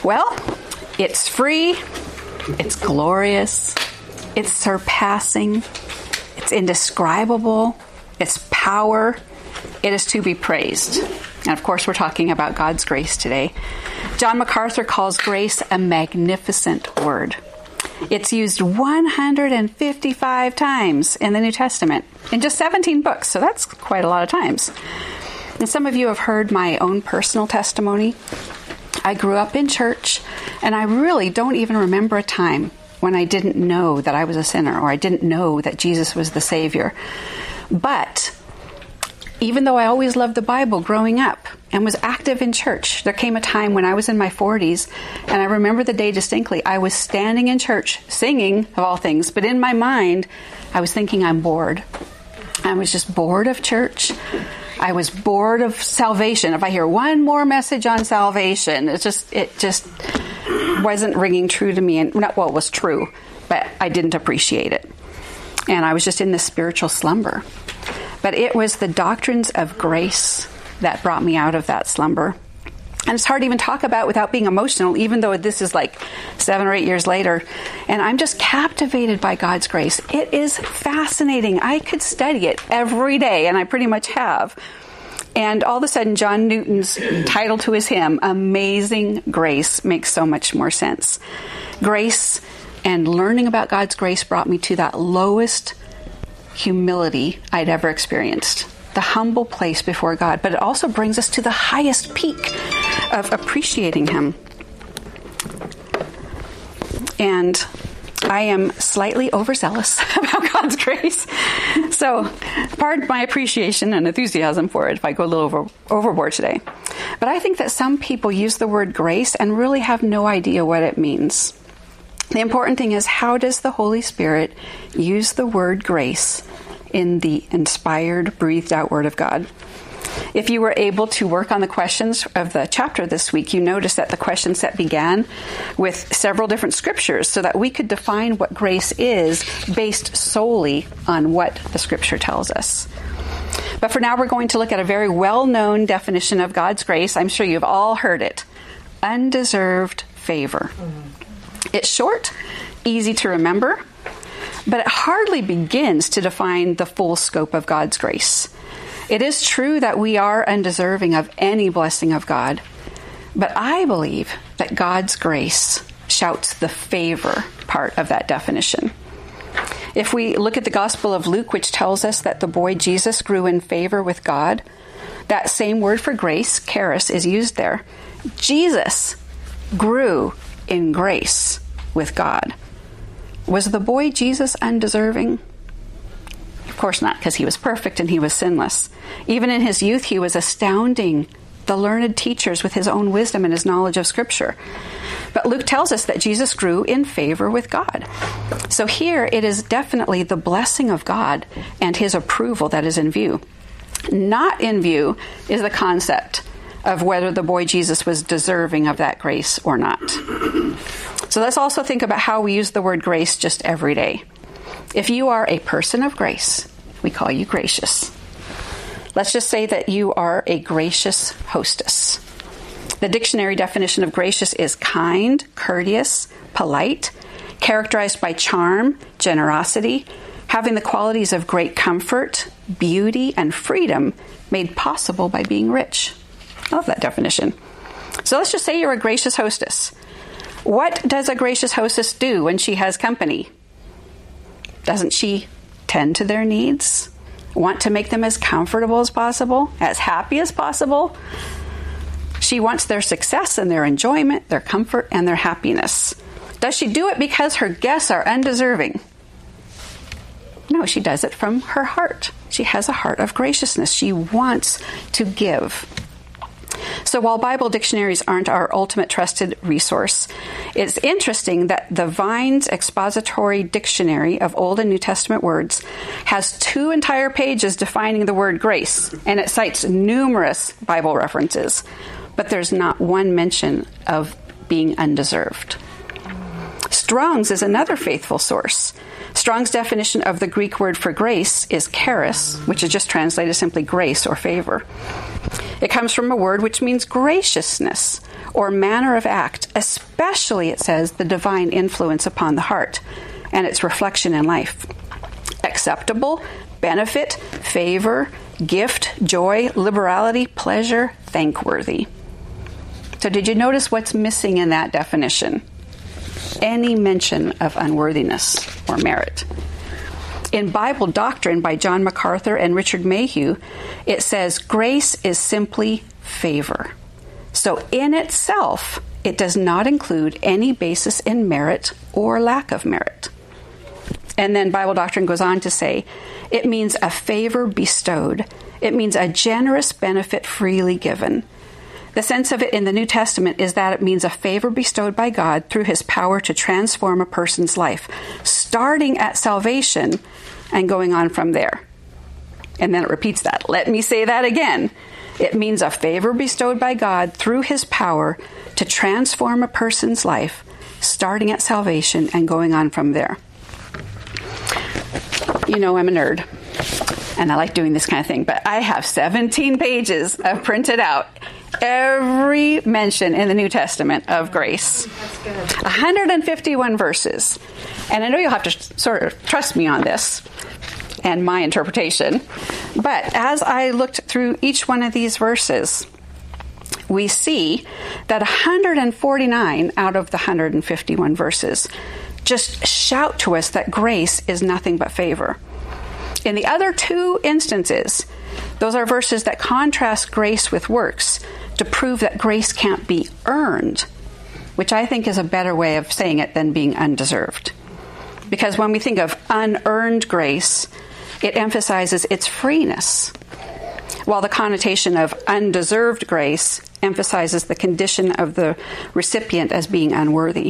Well, it's free, it's glorious, it's surpassing, it's indescribable, it's power, it is to be praised. And of course, we're talking about God's grace today. John MacArthur calls grace a magnificent word. It's used 155 times in the New Testament, in just 17 books, so that's quite a lot of times. And some of you have heard my own personal testimony. I grew up in church, and I really don't even remember a time when I didn't know that I was a sinner, or I didn't know that Jesus was the Savior. But even though I always loved the Bible growing up and was active in church, there came a time when I was in my 40s, and I remember the day distinctly. I was standing in church, singing, of all things, but in my mind, I was thinking, I'm bored. I was just bored of church. I was bored of salvation. If I hear one more message on salvation, it just wasn't ringing true to me. And it was true, but I didn't appreciate it. And I was just in this spiritual slumber. But it was the doctrines of grace that brought me out of that slumber. And it's hard to even talk about without being emotional, even though this is like 7 or 8 years later. And I'm just captivated by God's grace. It is fascinating. I could study it every day, and I pretty much have. And all of a sudden, John Newton's title to his hymn, Amazing Grace, makes so much more sense. Grace and learning about God's grace brought me to that lowest humility I'd ever experienced. The humble place before God, but it also brings us to the highest peak of appreciating Him. And I am slightly overzealous about God's grace. So pardon my appreciation and enthusiasm for it if I go a little overboard today. But I think that some people use the word grace and really have no idea what it means. The important thing is, how does the Holy Spirit use the word grace in the inspired, breathed out Word of God? If you were able to work on the questions of the chapter this week, you noticed that the question set began with several different scriptures so that we could define what grace is based solely on what the scripture tells us. But for now, we're going to look at a very well-known definition of God's grace. I'm sure you've all heard it. Undeserved favor. It's short, easy to remember, but it hardly begins to define the full scope of God's grace. It is true that we are undeserving of any blessing of God, but I believe that God's grace shouts the favor part of that definition. If we look at the Gospel of Luke, which tells us that the boy Jesus grew in favor with God, that same word for grace, charis, is used there. Jesus grew in grace with God. Was the boy Jesus undeserving? Of course not, because he was perfect and he was sinless. Even in his youth, he was astounding the learned teachers with his own wisdom and his knowledge of Scripture. But Luke tells us that Jesus grew in favor with God. So here it is definitely the blessing of God and His approval that is in view. Not in view is the concept of whether the boy Jesus was deserving of that grace or not. So let's also think about how we use the word grace just every day. If you are a person of grace, we call you gracious. Let's just say that you are a gracious hostess. The dictionary definition of gracious is kind, courteous, polite, characterized by charm, generosity, having the qualities of great comfort, beauty, and freedom made possible by being rich. I love that definition. So let's just say you're a gracious hostess. What does a gracious hostess do when she has company? Doesn't she tend to their needs? Want to make them as comfortable as possible? As happy as possible? She wants their success and their enjoyment, their comfort, and their happiness. Does she do it because her guests are undeserving? No, she does it from her heart. She has a heart of graciousness. She wants to give. So while Bible dictionaries aren't our ultimate trusted resource, it's interesting that the Vine's Expository Dictionary of Old and New Testament Words has 2 entire pages defining the word grace, and it cites numerous Bible references, but there's not one mention of being undeserved. Strong's is another faithful source. Strong's definition of the Greek word for grace is charis, which is just translated simply grace or favor. It comes from a word which means graciousness or manner of act, especially, it says, the divine influence upon the heart and its reflection in life. Acceptable, benefit, favor, gift, joy, liberality, pleasure, thankworthy. So did you notice what's missing in that definition? Any mention of unworthiness or merit. In Bible Doctrine by John MacArthur and Richard Mayhew, it says grace is simply favor. So in itself, it does not include any basis in merit or lack of merit. And then Bible Doctrine goes on to say, it means a favor bestowed. It means a generous benefit freely given. The sense of it in the New Testament is that it means a favor bestowed by God through his power to transform a person's life, starting at salvation and going on from there. And then it repeats that. Let me say that again. It means a favor bestowed by God through his power to transform a person's life, starting at salvation and going on from there. You know, I'm a nerd, and I like doing this kind of thing, but I have 17 pages of printed out every mention in the New Testament of grace. 151 verses. And I know you'll have to sort of trust me on this and my interpretation. But as I looked through each one of these verses, we see that 149 out of the 151 verses just shout to us that grace is nothing but favor. In the other two instances, those are verses that contrast grace with works to prove that grace can't be earned, which I think is a better way of saying it than being undeserved. Because when we think of unearned grace, it emphasizes its freeness, while the connotation of undeserved grace emphasizes the condition of the recipient as being unworthy.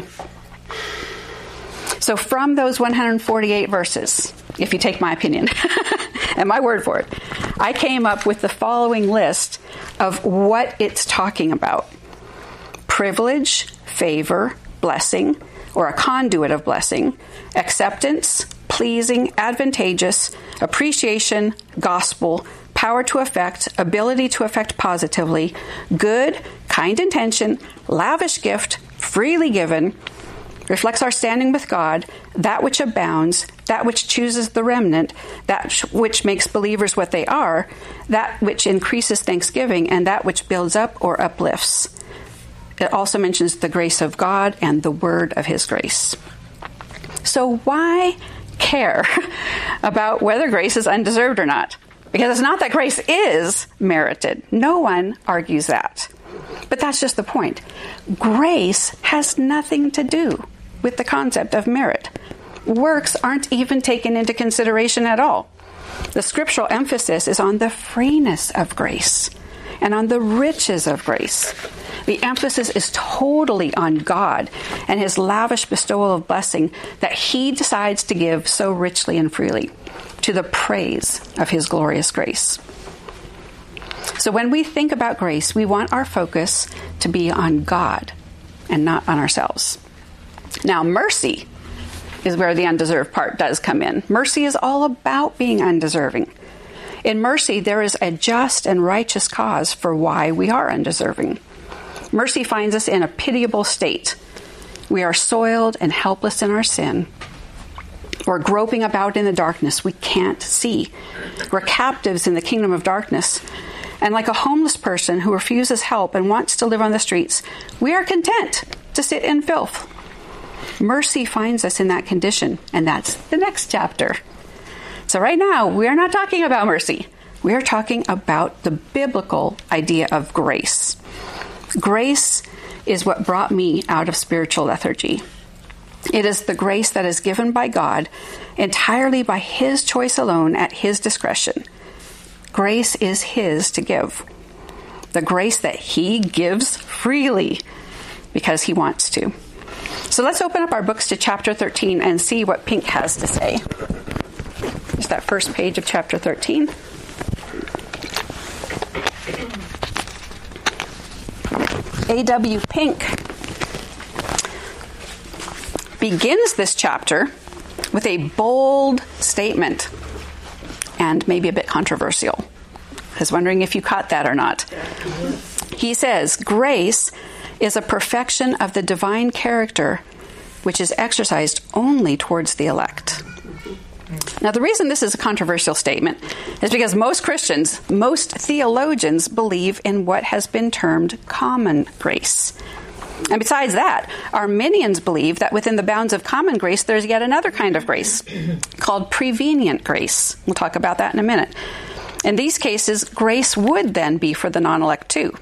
So from those 148 verses, if you take my opinion and my word for it, I came up with the following list of what it's talking about. Privilege, favor, blessing, or a conduit of blessing, acceptance, pleasing, advantageous, appreciation, gospel, power to affect, ability to affect positively, good, kind intention, lavish gift, freely given, reflects our standing with God, that which abounds, that which chooses the remnant, that which makes believers what they are, that which increases thanksgiving, and that which builds up or uplifts. It also mentions the grace of God and the word of his grace. So why care about whether grace is undeserved or not? Because it's not that grace is merited. No one argues that. But that's just the point. Grace has nothing to do with the concept of merit. Works aren't even taken into consideration at all. The scriptural emphasis is on the freeness of grace and on the riches of grace. The emphasis is totally on God and his lavish bestowal of blessing that he decides to give so richly and freely to the praise of his glorious grace. So when we think about grace, we want our focus to be on God and not on ourselves. Now, mercy is where the undeserved part does come in. Mercy is all about being undeserving. In mercy, there is a just and righteous cause for why we are undeserving. Mercy finds us in a pitiable state. We are soiled and helpless in our sin. We're groping about in the darkness we can't see. We're captives in the kingdom of darkness. And like a homeless person who refuses help and wants to live on the streets, we are content to sit in filth. Mercy finds us in that condition, and that's the next chapter. So right now, we are not talking about mercy. We are talking about the biblical idea of grace. Grace is what brought me out of spiritual lethargy. It is the grace that is given by God entirely by his choice alone at his discretion. Grace is his to give. The grace that he gives freely because he wants to. So let's open up our books to chapter 13 and see what Pink has to say. Just that first page of chapter 13. A.W. Pink begins this chapter with a bold statement and maybe a bit controversial. I was wondering if you caught that or not. He says, grace is a perfection of the divine character which is exercised only towards the elect. Now, the reason this is a controversial statement is because most Christians, most theologians believe in what has been termed common grace. And besides that, Arminians believe that within the bounds of common grace, there's yet another kind of grace called prevenient grace. We'll talk about that in a minute. In these cases, grace would then be for the non-elect too.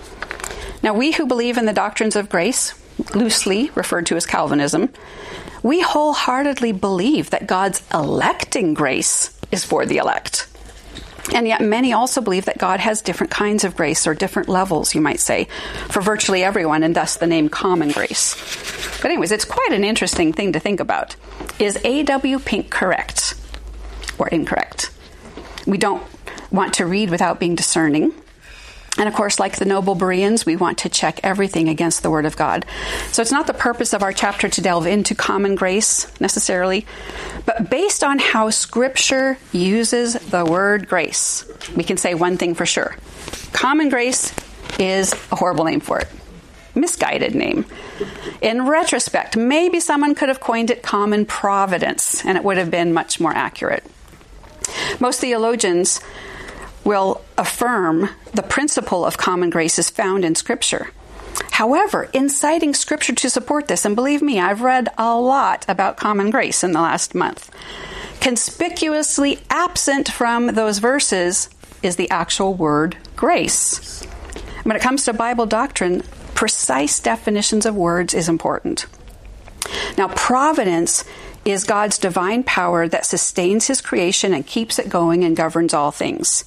Now, we who believe in the doctrines of grace, loosely referred to as Calvinism, we wholeheartedly believe that God's electing grace is for the elect. And yet many also believe that God has different kinds of grace, or different levels, you might say, for virtually everyone, and thus the name common grace. But anyways, it's quite an interesting thing to think about. Is A.W. Pink correct or incorrect? We don't want to read without being discerning. And of course, like the noble Bereans, we want to check everything against the Word of God. So it's not the purpose of our chapter to delve into common grace necessarily, but based on how Scripture uses the word grace, we can say one thing for sure. Common grace is a horrible name for it. Misguided name. In retrospect, maybe someone could have coined it common providence, and it would have been much more accurate. Most theologians will affirm the principle of common grace is found in Scripture. However, in citing Scripture to support this, and believe me, I've read a lot about common grace in the last month, conspicuously absent from those verses is the actual word grace. When it comes to Bible doctrine, precise definitions of words is important. Now, providence is God's divine power that sustains His creation and keeps it going and governs all things.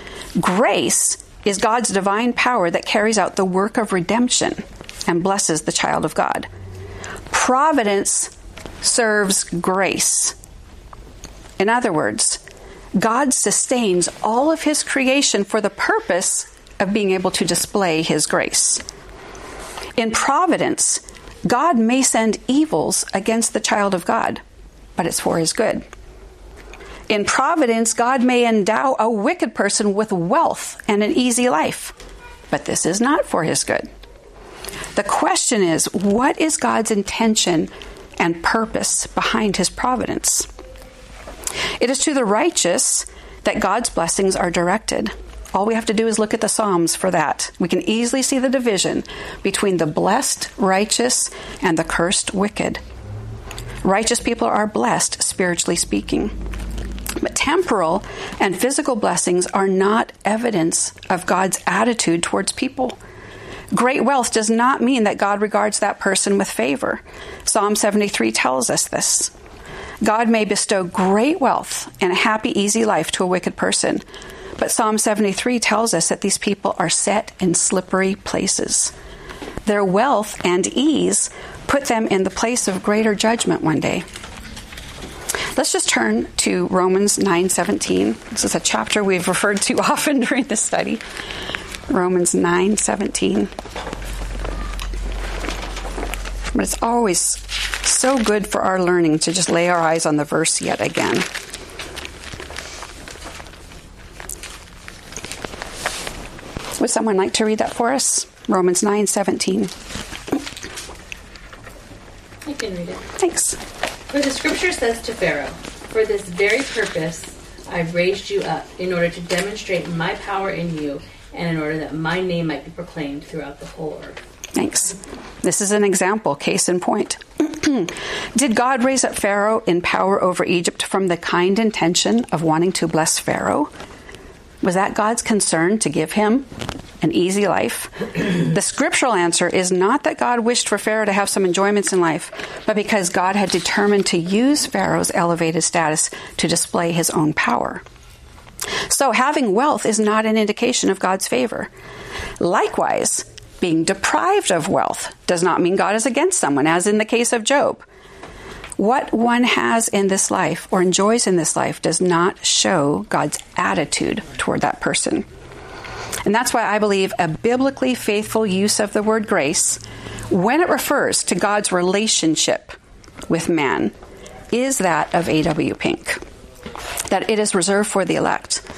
Grace is God's divine power that carries out the work of redemption and blesses the child of God. Providence serves grace. In other words, God sustains all of His creation for the purpose of being able to display His grace. In providence, God may send evils against the child of God, but it's for His good. In providence, God may endow a wicked person with wealth and an easy life, but this is not for his good. The question is, what is God's intention and purpose behind His providence? It is to the righteous that God's blessings are directed. All we have to do is look at the Psalms for that. We can easily see the division between the blessed righteous and the cursed wicked. Righteous people are blessed, spiritually speaking. But temporal and physical blessings are not evidence of God's attitude towards people. Great wealth does not mean that God regards that person with favor. Psalm 73 tells us this. God may bestow great wealth and a happy, easy life to a wicked person. But Psalm 73 tells us that these people are set in slippery places. Their wealth and ease put them in the place of greater judgment one day. Let's just turn to Romans 9:17. This is a chapter we've referred to often during this study. Romans 9:17. But it's always so good for our learning to just lay our eyes on the verse yet again. Would someone like to read that for us? Romans 9:17. I can read it. Thanks. For the scripture says to Pharaoh, "For this very purpose I raised you up, in order to demonstrate my power in you, and in order that my name might be proclaimed throughout the whole earth." Thanks. This is an example, case in point. Did God raise up Pharaoh in power over Egypt from the kind intention of wanting to bless Pharaoh? Was that God's concern to give him an easy life? The scriptural answer is not that God wished for Pharaoh to have some enjoyments in life, but because God had determined to use Pharaoh's elevated status to display His own power. So having wealth is not an indication of God's favor. Likewise, being deprived of wealth does not mean God is against someone, as in the case of Job. What one has in this life or enjoys in this life does not show God's attitude toward that person. And that's why I believe a biblically faithful use of the word grace, when it refers to God's relationship with man, is that of A.W. Pink, that it is reserved for the elect.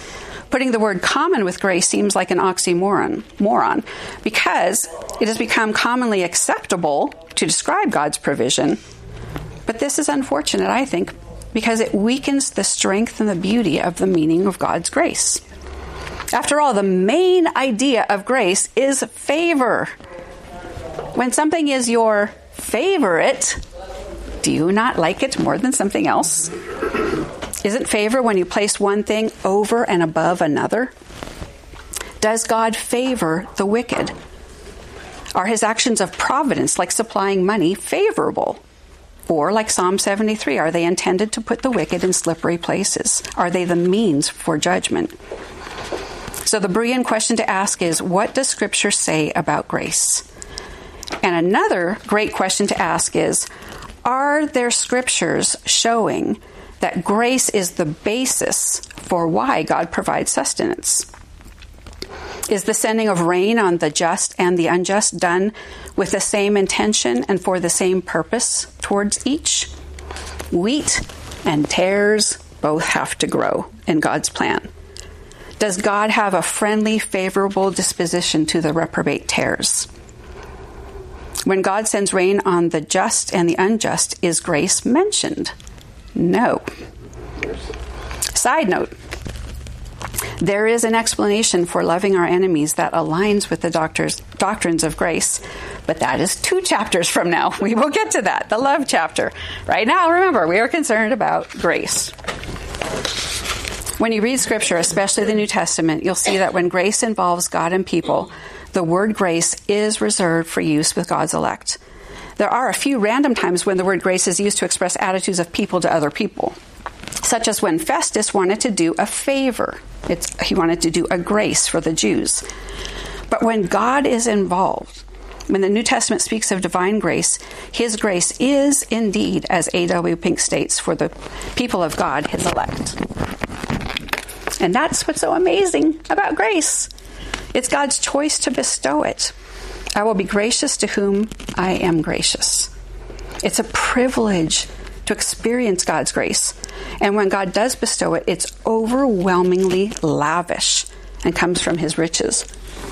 Putting the word common with grace seems like an oxymoron, because it has become commonly acceptable to describe God's provision. But this is unfortunate, I think, because it weakens the strength and the beauty of the meaning of God's grace. After all, the main idea of grace is favor. When something is your favorite, do you not like it more than something else? Isn't favor when you place one thing over and above another? Does God favor the wicked? Are his actions of providence, like supplying money, favorable? Or, like Psalm 73, are they intended to put the wicked in slippery places? Are they the means for judgment? So the brilliant question to ask is, what does Scripture say about grace? And another great question to ask is, are there scriptures showing that grace is the basis for why God provides sustenance? Is the sending of rain on the just and the unjust done with the same intention and for the same purpose towards each? Wheat and tares both have to grow in God's plan. Does God have a friendly, favorable disposition to the reprobate tares? When God sends rain on the just and the unjust, is grace mentioned? No. Side note, there is an explanation for loving our enemies that aligns with the doctrines of grace, but that is 2 chapters from now. We will get to that, the love chapter. Right now, remember, we are concerned about grace. When you read Scripture, especially the New Testament, you'll see that when grace involves God and people, the word grace is reserved for use with God's elect. There are a few random times when the word grace is used to express attitudes of people to other people, such as when Festus wanted to do a favor. He wanted to do a grace for the Jews. But when God is involved, when the New Testament speaks of divine grace, his grace is indeed, as A.W. Pink states, for the people of God, his elect. And that's what's so amazing about grace. It's God's choice to bestow it. I will be gracious to whom I am gracious. It's a privilege to experience God's grace. And when God does bestow it, it's overwhelmingly lavish and comes from his riches.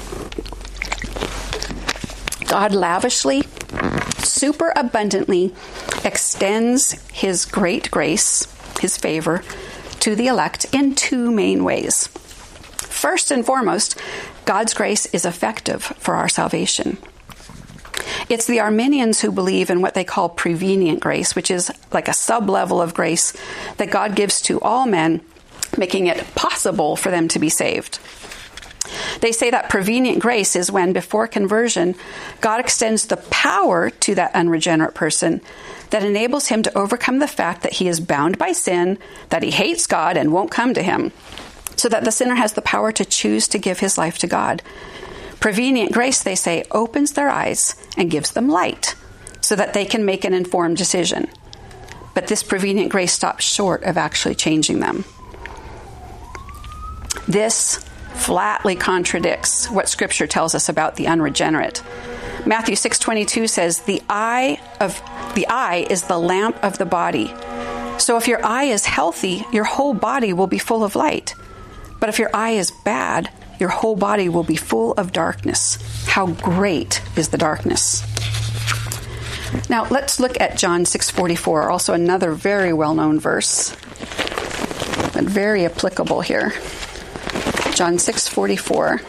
God lavishly, super abundantly extends his great grace, his favor, to the elect in 2 main ways. First and foremost, God's grace is effective for our salvation. It's the Arminians who believe in what they call prevenient grace, which is like a sub-level of grace that God gives to all men, making it possible for them to be saved. They say that prevenient grace is when, before conversion, God extends the power to that unregenerate person that enables him to overcome the fact that he is bound by sin, that he hates God and won't come to him, so that the sinner has the power to choose to give his life to God. Prevenient grace, they say, opens their eyes and gives them light so that they can make an informed decision. But this prevenient grace stops short of actually changing them. This flatly contradicts what Scripture tells us about the unregenerate. Matthew 6:22 says, the eye is the lamp of the body. So if your eye is healthy, your whole body will be full of light. But if your eye is bad, your whole body will be full of darkness. How great is the darkness? Now, let's look at John 6:44, also another very well-known verse, but very applicable here. John 6:44.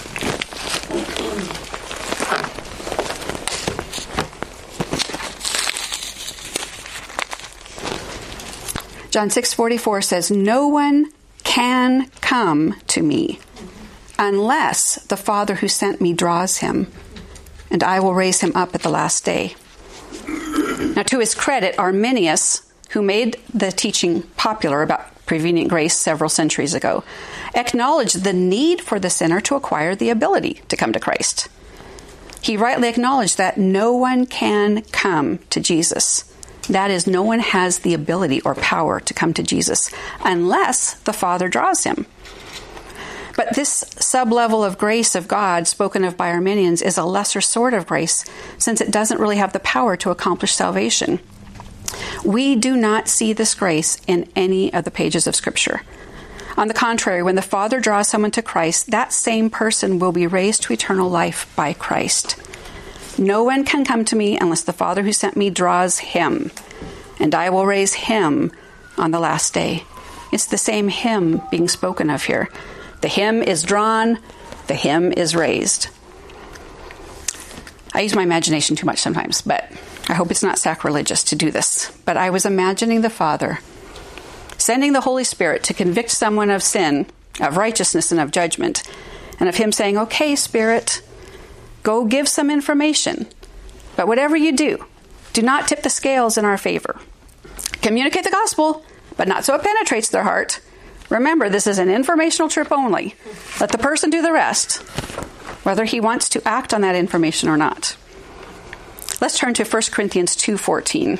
John 6:44 says, "No one can come to me unless the Father who sent me draws him, and I will raise him up at the last day." Now, to his credit, Arminius, who made the teaching popular about prevenient grace several centuries ago, acknowledged the need for the sinner to acquire the ability to come to Christ. He rightly acknowledged that no one can come to Jesus. That is, no one has the ability or power to come to Jesus unless the Father draws him. But this sub-level of grace of God spoken of by Arminians is a lesser sort of grace, since it doesn't really have the power to accomplish salvation. We do not see this grace in any of the pages of Scripture. On the contrary, when the Father draws someone to Christ, that same person will be raised to eternal life by Christ. No one can come to me unless the Father who sent me draws him, and I will raise him on the last day. It's the same him being spoken of here. The him is drawn, the him is raised. I use my imagination too much sometimes, but I hope it's not sacrilegious to do this. But I was imagining the Father sending the Holy Spirit to convict someone of sin, of righteousness, and of judgment, and of him saying, okay, Spirit, go give some information. But whatever you do, do not tip the scales in our favor. Communicate the gospel, but not so it penetrates their heart. Remember, this is an informational trip only. Let the person do the rest, whether he wants to act on that information or not. Let's turn to 1 Corinthians 2:14.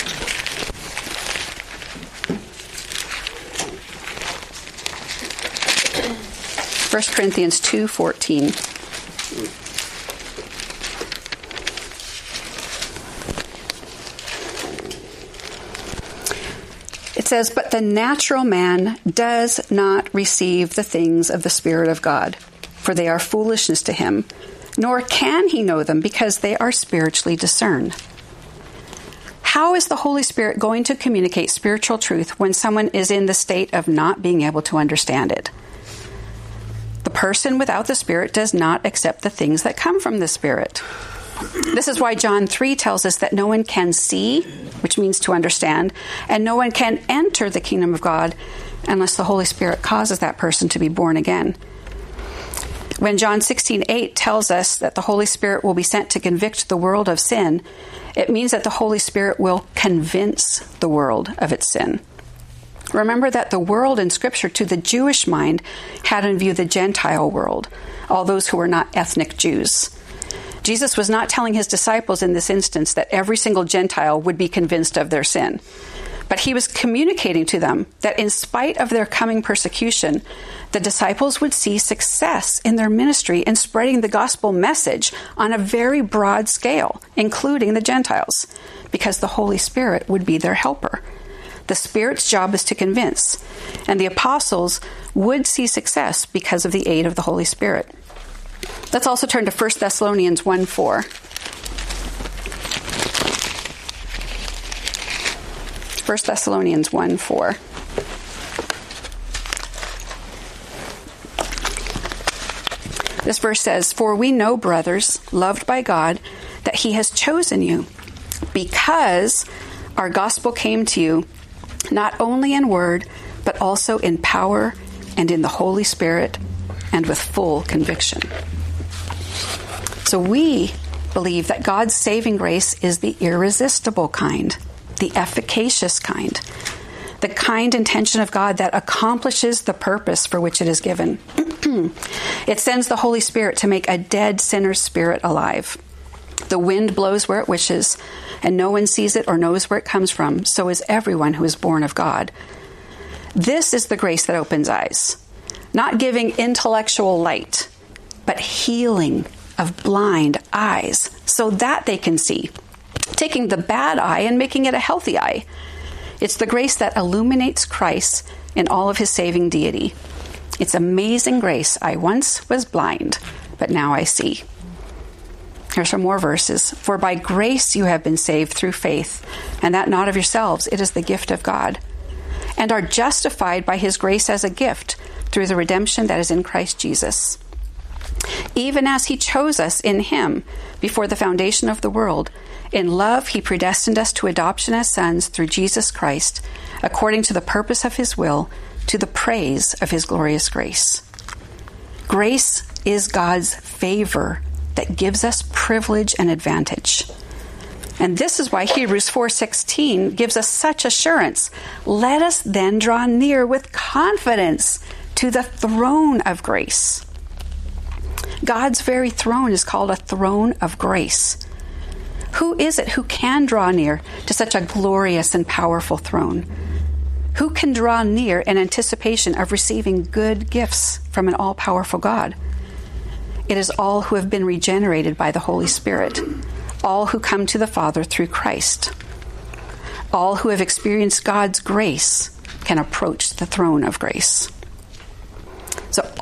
1 Corinthians 2:14. It says, "But the natural man does not receive the things of the Spirit of God, for they are foolishness to him, nor can he know them because they are spiritually discerned." How is the Holy Spirit going to communicate spiritual truth when someone is in the state of not being able to understand it? The person without the Spirit does not accept the things that come from the Spirit. This is why John 3 tells us that no one can see, which means to understand, and no one can enter the kingdom of God unless the Holy Spirit causes that person to be born again. When John 16:8 tells us that the Holy Spirit will be sent to convict the world of sin, it means that the Holy Spirit will convince the world of its sin. Remember that the world in Scripture to the Jewish mind had in view the Gentile world, all those who were not ethnic Jews. Jesus was not telling his disciples in this instance that every single Gentile would be convinced of their sin. But he was communicating to them that in spite of their coming persecution, the disciples would see success in their ministry in spreading the gospel message on a very broad scale, including the Gentiles, because the Holy Spirit would be their helper. The Spirit's job is to convince, and the apostles would see success because of the aid of the Holy Spirit. Let's also turn to 1 Thessalonians 1:4. 1 Thessalonians 1:4. This verse says, "For we know, brothers, loved by God, that he has chosen you, because our gospel came to you, not only in word, but also in power and in the Holy Spirit, and with full conviction." So we believe that God's saving grace is the irresistible kind, the efficacious kind, the kind intention of God that accomplishes the purpose for which it is given. It sends the Holy Spirit to make a dead sinner's spirit alive. The wind blows where it wishes, and no one sees it or knows where it comes from. So is everyone who is born of God. This is the grace that opens eyes, not giving intellectual light, but healing of blind eyes so that they can see, taking the bad eye and making it a healthy eye. It's the grace that illuminates Christ in all of his saving deity. It's amazing grace. I once was blind, but now I see. Here's some more verses. "For by grace you have been saved through faith, and that not of yourselves, it is the gift of God, and are justified by his grace as a gift through the redemption that is in Christ Jesus. Even as he chose us in him before the foundation of the world, in love he predestined us to adoption as sons through Jesus Christ, according to the purpose of his will, to the praise of his glorious grace." Grace is God's favor that gives us privilege and advantage. And this is why Hebrews 4:16 gives us such assurance. "Let us then draw near with confidence to the throne of grace." God's very throne is called a throne of grace. Who is it who can draw near to such a glorious and powerful throne? Who can draw near in anticipation of receiving good gifts from an all-powerful God? It is all who have been regenerated by the Holy Spirit, all who come to the Father through Christ. All who have experienced God's grace can approach the throne of grace.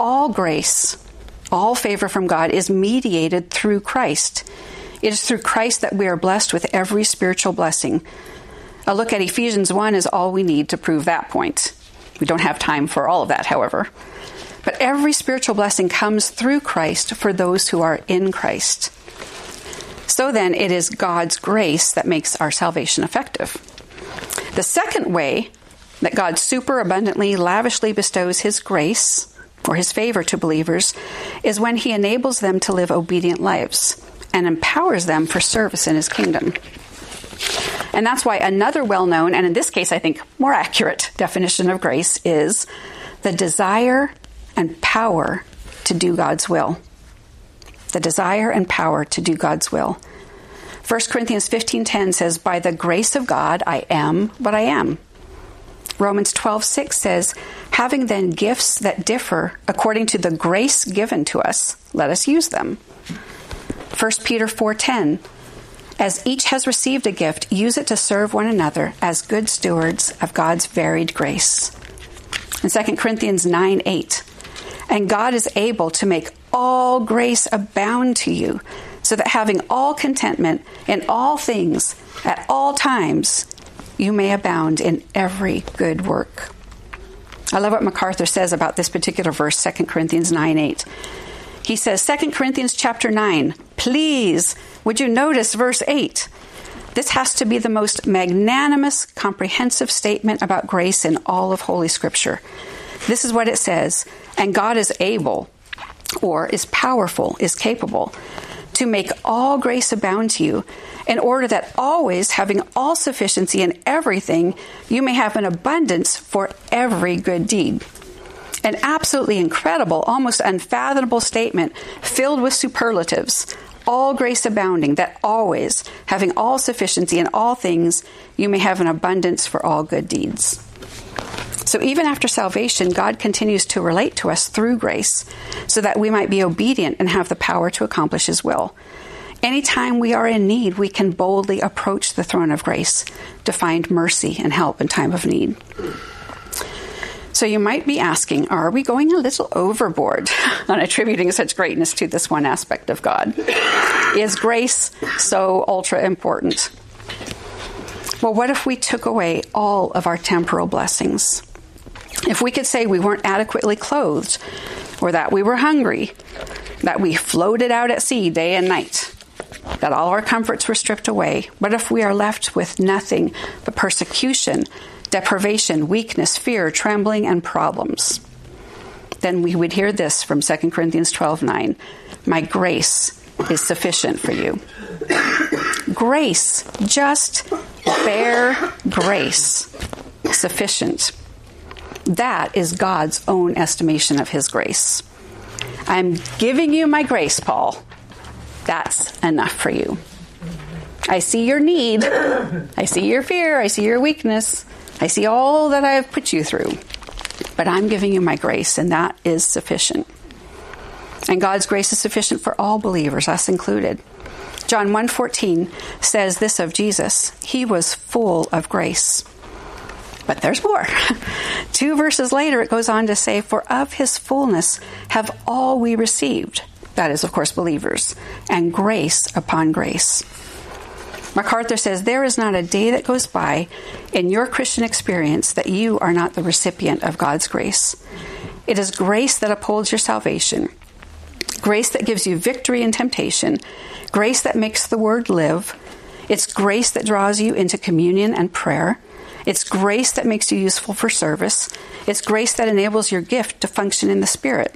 all grace, all favor from God is mediated through Christ. It is through Christ that we are blessed with every spiritual blessing. A look at Ephesians 1 is all we need to prove that point. We don't have time for all of that, however. But every spiritual blessing comes through Christ for those who are in Christ. So then, it is God's grace that makes our salvation effective. The second way that God superabundantly, lavishly bestows his grace or his favor to believers is when he enables them to live obedient lives and empowers them for service in his kingdom. And that's why another well-known, and in this case I think more accurate, definition of grace is the desire and power to do God's will. The desire and power to do God's will. 1 Corinthians 15:10 says, "By the grace of God I am what I am." Romans 12:6 says, "Having then gifts that differ according to the grace given to us, let us use them." 1 Peter 4:10, "As each has received a gift, use it to serve one another as good stewards of God's varied grace." And 2 Corinthians 9:8, "And God is able to make all grace abound to you, so that having all contentment in all things at all times, you may abound in every good work." I love what MacArthur says about this particular verse, 2 Corinthians 9:8. He says, 2 Corinthians chapter 9, please, would you notice verse 8? This has to be the most magnanimous, comprehensive statement about grace in all of Holy Scripture. This is what it says, "And God is able," or is powerful, is capable, "to make all grace abound to you, in order that always, having all sufficiency in everything, you may have an abundance for every good deed." An absolutely incredible, almost unfathomable statement filled with superlatives. All grace abounding, that always, having all sufficiency in all things, you may have an abundance for all good deeds. So even after salvation, God continues to relate to us through grace so that we might be obedient and have the power to accomplish his will. Anytime we are in need, we can boldly approach the throne of grace to find mercy and help in time of need. So you might be asking, are we going a little overboard on attributing such greatness to this one aspect of God? Is grace so ultra important? Well, what if we took away all of our temporal blessings? If we could say we weren't adequately clothed, or that we were hungry, that we floated out at sea day and night, that all our comforts were stripped away, what if we are left with nothing but persecution, deprivation, weakness, fear, trembling, and problems? Then we would hear this from 2 Corinthians 12:9, "My grace is sufficient for you." Grace, just bare grace, sufficient. That is God's own estimation of his grace. "I'm giving you my grace, Paul. That's enough for you. I see your need. I see your fear. I see your weakness. I see all that I have put you through. But I'm giving you my grace, and that is sufficient." And God's grace is sufficient for all believers, us included. John 1:14 says this of Jesus, "He was full of grace." But there's more. 2 verses later, it goes on to say, "For of his fullness have all we received." That is, of course, believers. "And grace upon grace." MacArthur says, "There is not a day that goes by in your Christian experience that you are not the recipient of God's grace. It is grace that upholds your salvation, grace that gives you victory in temptation, grace that makes the word live. It's grace that draws you into communion and prayer. It's grace that makes you useful for service. It's grace that enables your gift to function in the Spirit."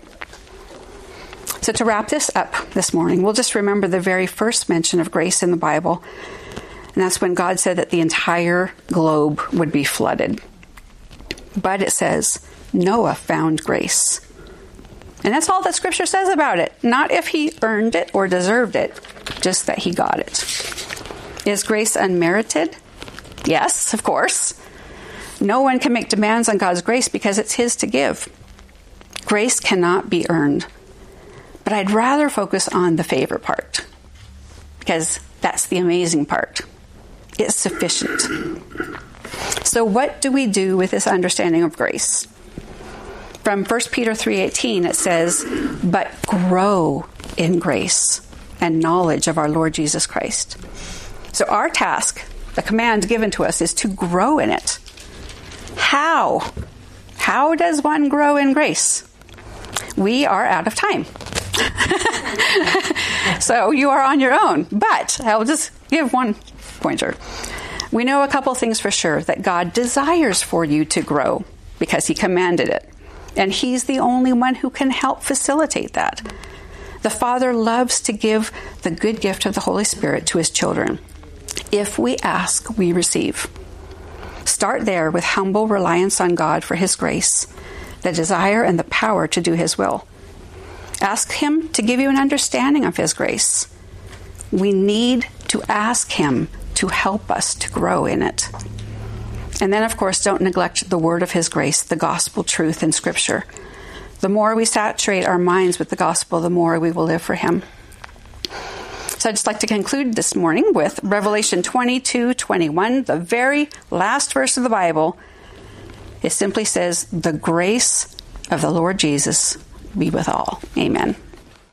So to wrap this up this morning, we'll just remember the very first mention of grace in the Bible. And that's when God said that the entire globe would be flooded. But it says, Noah found grace. And that's all that Scripture says about it. Not if he earned it or deserved it, just that he got it. Is grace unmerited? Yes, of course. No one can make demands on God's grace because it's his to give. Grace cannot be earned. But I'd rather focus on the favor part, because that's the amazing part. It's sufficient. So what do we do with this understanding of grace? From 1 Peter 3:18, it says, "But grow in grace and knowledge of our Lord Jesus Christ." So our task, the command given to us, is to grow in it. How? How does one grow in grace? We are out of time. So you are on your own. But I'll just give one pointer. We know a couple things for sure: that God desires for you to grow because he commanded it. And he's the only one who can help facilitate that. The Father loves to give the good gift of the Holy Spirit to his children. If we ask, we receive. Start there with humble reliance on God for his grace, the desire and the power to do his will. Ask him to give you an understanding of his grace. We need to ask him to help us to grow in it. And then, of course, don't neglect the word of his grace, the gospel truth in Scripture. The more we saturate our minds with the gospel, the more we will live for him. So I'd just like to conclude this morning with Revelation 22:21, the very last verse of the Bible. It simply says, "The grace of the Lord Jesus be with all." Amen.